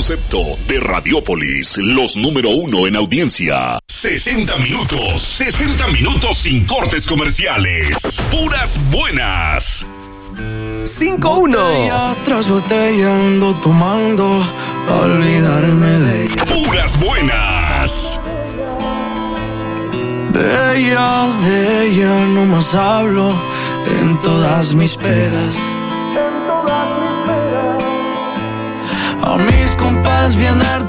concepto de Radiópolis, los número uno en audiencia. 60 minutos sin cortes comerciales. Puras buenas. 5-1. Botella tras botella ando tomando, pa' olvidarme de ella. Puras buenas. De ella no más hablo en todas mis pedas. A mis compas bien hartos